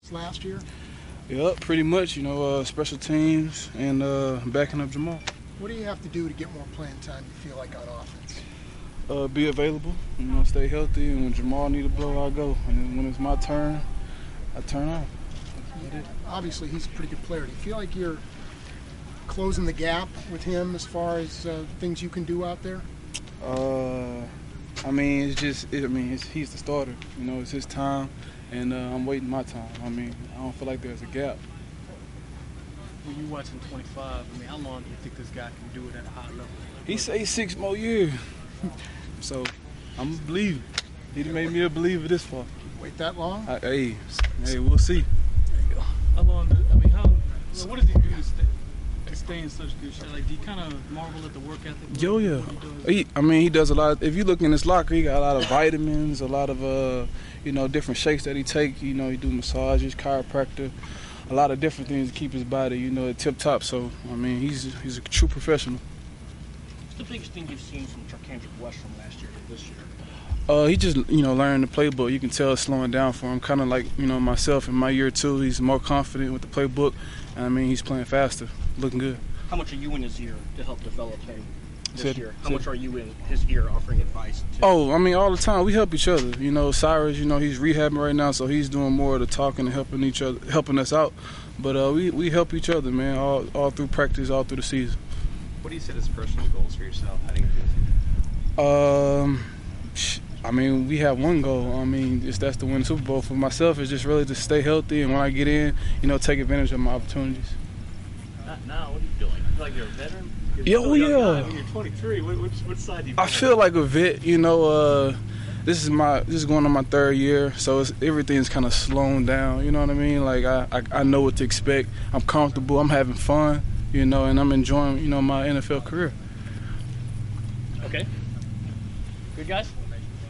last year? Yep, pretty much. Special teams and backing up Jamal. What do you have to do to get more playing time, you feel like, on offense? Be available, stay healthy, and when Jamal need a blow, I go. And then when it's my turn, I turn on. Obviously, he's a pretty good player. Do you feel like you're closing the gap with him as far as things you can do out there? He's the starter. It's his time, and I'm waiting my time. I don't feel like there's a gap. When you watching 25, how long do you think this guy can do it at a high level? He say 6 more years. So I'm a believer. He made me a believer this far. Wait that long? Hey, we'll see. How long? What does he do to stay in such good shape? Like, do you kind of marvel at the work ethic? Yeah. He does a lot. If you look in his locker, he got a lot of vitamins, a lot of different shakes that he take. He do massages, chiropractor, a lot of different things to keep his body, at tip top. So he's a true professional. What's the biggest thing you've seen from Charcandrick West from last year to this year? He just, learning the playbook. You can tell it's slowing down for him. Kind of like, myself in my year two. He's more confident with the playbook. And, he's playing faster, looking good. How much are you in his ear to help develop him this year? How much are you in his ear offering advice to? All the time. We help each other. Cyrus, he's rehabbing right now, so he's doing more of the talking and helping us out. But we help each other, man, all through practice, all through the season. What do you set as personal goals for yourself heading into the season? We have one goal. That's to win the Super Bowl. For myself, it's just really to stay healthy, and when I get in, take advantage of my opportunities. Not now. What are you doing? I feel like you're a veteran. You're 23. Which side do you? I feel like a vet. This is going on my third year, so everything's kind of slowing down. You know what I mean? Like I know what to expect. I'm comfortable. I'm having fun. And I'm enjoying my NFL career. Okay. Good guys.